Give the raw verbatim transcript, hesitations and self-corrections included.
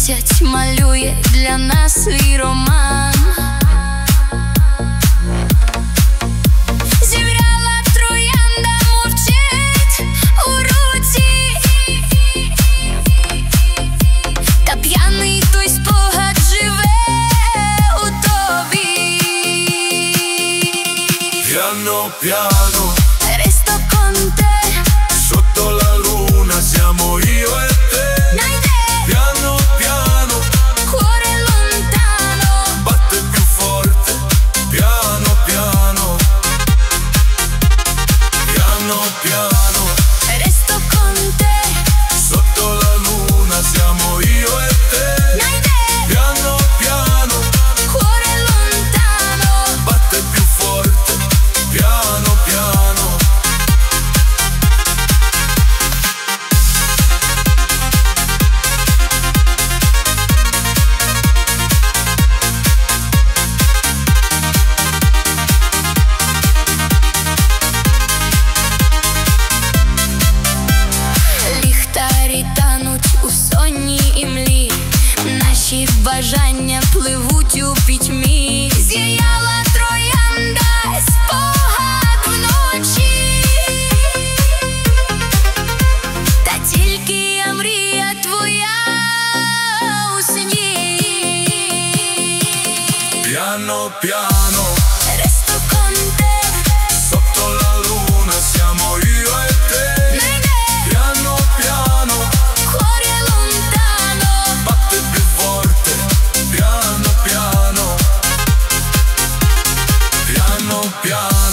місяць малює для нас свій роман. Зів'яла троянда мовчить у руці, та п'яний той спогад живе у тобі. Piano piano, Resto con te, sotto la luna siamo io e te. Piano piano, cuore lontano, batte più forte, piano piano. Piano piano, resto con te, sotto la luna siamo io e te. Piano piano, cuore lontano, batte più forte, piano piano. ліхтарі тануть у сонній імлі, наші бажання пливуть у пітьмі. Зіяла троянда, спогад вночі, та тільки я мрія твоя у сні. Piano piano, Resto con te, sotto la luna siamo io e te. Piano piano, cuore lontano, batte più forte, piano piano. Piano piano.